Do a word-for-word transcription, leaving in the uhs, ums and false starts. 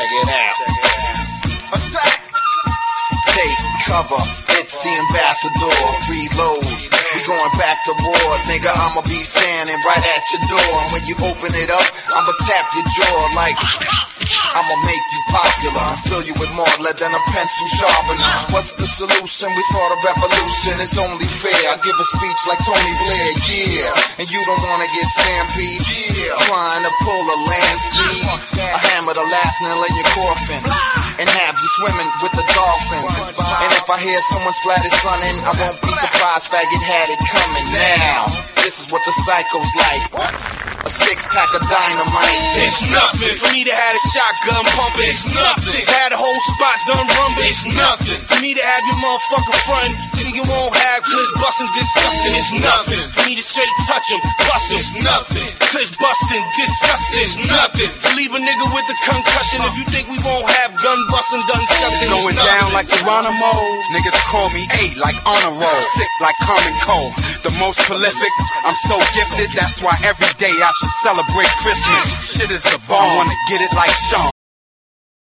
Check it out. Attack. Take cover. It's the ambassador. Reload. We going back to war, nigga. I'ma be standing right at your door. And when you open it up, I'ma tap your jaw like I'ma make you popular. Fill you with more lead than a pencil sharpener. What's the solution? We start a revolution. It's only fair. I give a speech like Tony Blair, yeah. And you don't wanna get stampede, yeah. Trying to pull a land speed. I hammer the last nail in your coffin and have you swimming with the dolphins. And if I hear someone splat his son in, I won't be surprised. Faggot had it coming now. This is what the psycho's like. A six pack of dynamite. It's nothing for me to have a shotgun pumping. It's nothing. Had a whole spot done rumbling. It's nothing for me to have your motherfucker front. Nigga won't have clips busting, disgusting. It's nothing for me to straight touch him, bust him. It's nothing. Clips busting, disgusting. It's nothing to leave a nigga with the concussion. If you think we won't have gun busting, gun disgusting. Going down like Geronimo. Niggas call me eight like honor roll. Sick like common cold. The most prolific. I'm so gifted. That's why every day I should celebrate Christmas. Shit is the bomb. I wanna get it like Sean.